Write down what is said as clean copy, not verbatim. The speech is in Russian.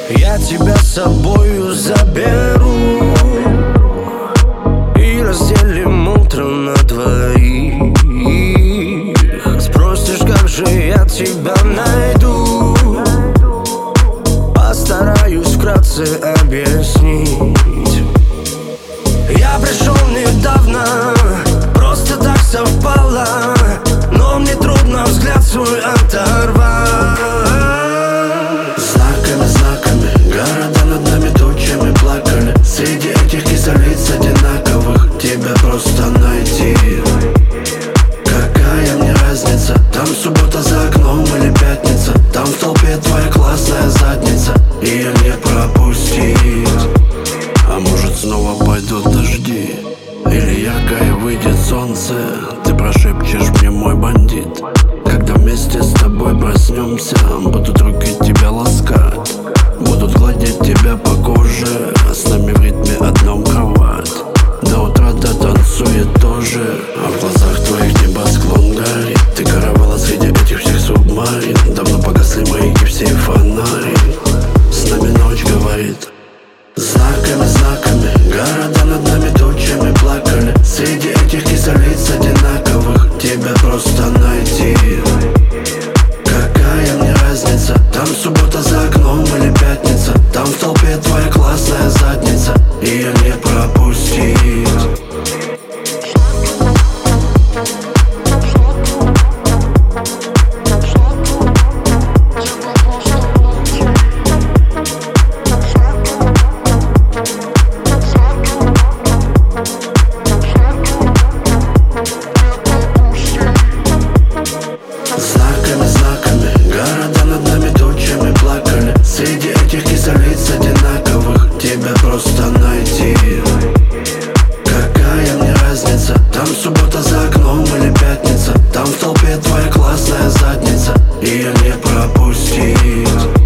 Я тебя с собою заберу и разделим утро на двоих. Спросишь, как же я тебя найду, постараюсь вкратце объяснить. Я пришел недавно, просто так совпало, но мне трудно взгляд свой оторвать. Знаками, города над нами тучами плакали. Среди этих кислиц одинаковых тебя просто найти. Какая мне разница, там суббота за окном или пятница, там в толпе твоя классная задница, ее не пропустить. А может снова пойдут дожди, или яркое выйдет солнце. Ты прошепчешь мне, мой бандит, когда вместе с тобой проснемся. Будут руки тебя ласкать, будут гладить тебя по коже, а с нами в ритме одном кровать. До утра дотанцует тоже, а в глазах твоих небосклон горит. Ты каравала среди этих всех субмарин, давно погасли маяки, все фонари. С нами ночь говорит. Знаками, города над нами тучами плакали. Среди этих кислиц одинаковых тебя просто найти. Какая мне разница, там суббота за окном или пятница, там в толпе твоя классная задница, ее не пропустить. Знаками, города над нами тучами плакали. Среди этих кислиц одинаковых тебя просто найти. Какая мне разница, там суббота за окном или пятница, там в толпе твоя классная задница, ее не пропустить.